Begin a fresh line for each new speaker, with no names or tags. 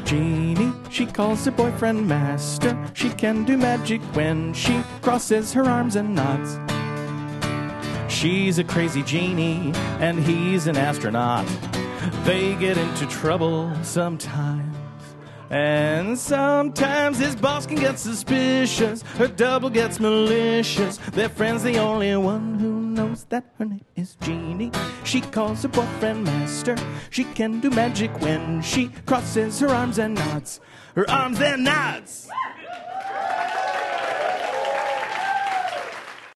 Genie, she calls her boyfriend master. She can do magic when she crosses her arms and nods. She's a crazy genie, and he's an astronaut. They get into trouble sometimes. And sometimes his boss can get suspicious. Her double gets malicious. Their friend's the only one who knows that her name is Genie. She calls her boyfriend master. She can do magic when she crosses her arms and nods. Her arms and nods.